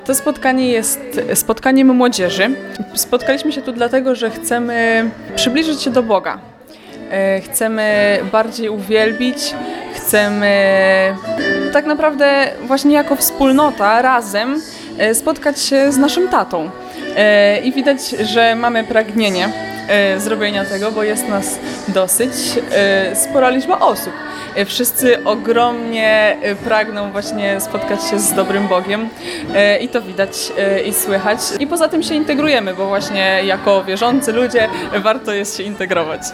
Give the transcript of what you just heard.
To spotkanie jest spotkaniem młodzieży. Spotkaliśmy się tu dlatego, że chcemy przybliżyć się do Boga. Chcemy bardziej uwielbić, chcemy tak naprawdę właśnie jako wspólnota razem spotkać się z naszym tatą. I widać, że mamy pragnienie zrobienia tego, bo jest nas dosyć spora liczba osób. Wszyscy ogromnie pragną właśnie spotkać się z dobrym Bogiem i to widać i słychać. I poza tym się integrujemy, bo właśnie jako wierzący ludzie warto jest się integrować.